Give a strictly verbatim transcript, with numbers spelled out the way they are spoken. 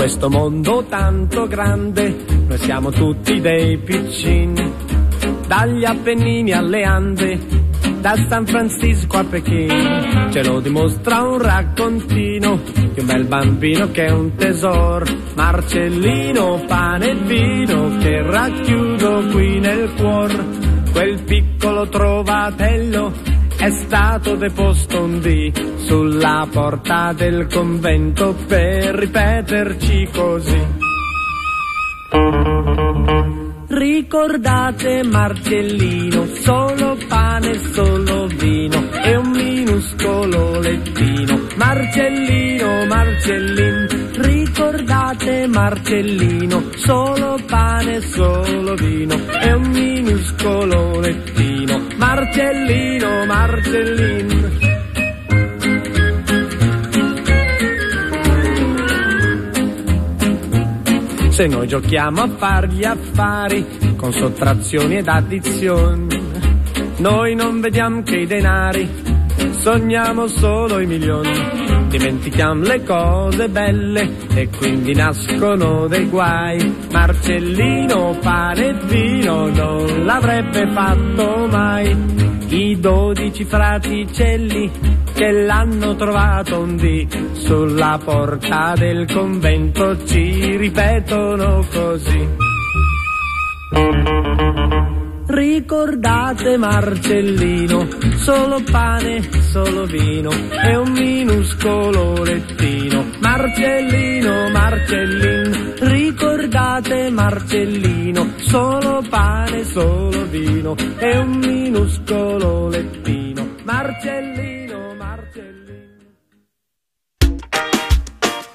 questo mondo tanto grande, noi siamo tutti dei piccini, dagli Appennini alle Ande, da San Francisco a Pechino. Ce lo dimostra un raccontino di un bel bambino che è un tesoro, Marcellino, pane e vino che racchiudo qui nel cuor. Quel piccolo trovatello è stato deposto un dì sulla porta del convento per ripeterci così: ricordate Marcellino, solo pane, solo vino e un minuscolo lettino. Marcellino, Marcellin, ricordate Marcellino, solo pane, solo vino e un minuscolo lettino. Marcellino, Marcellin. Se noi giochiamo a far gli affari con sottrazioni ed addizioni, noi non vediamo che i denari, sogniamo solo i milioni. Dimentichiamo le cose belle e quindi nascono dei guai. Marcellino, pane e vino non l'avrebbe fatto mai. I dodici fraticelli che l'hanno trovato un dì sulla porta del convento ci ripetono così: ricordate Marcellino, solo pane, solo vino e un minuscolo lettino. Marcellino, Marcellin, ricordate Marcellino, solo pane, solo vino e un minuscolo lettino. Marcellino.